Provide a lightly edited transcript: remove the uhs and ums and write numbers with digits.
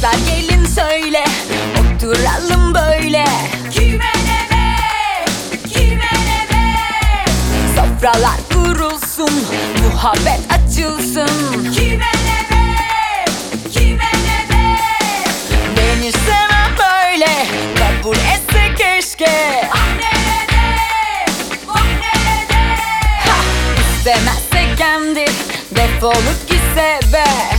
Kızlar gelin söyle, oturalım böyle. Kime ne be, kime ne be? Sofralar kurulsun, muhabbet açılsın. Kime ne be, kime ne be? Beni sevmem böyle, kabul etse keşke. Ah nerede, oh nerede? Ha, istemezse kendi defolup gitse be.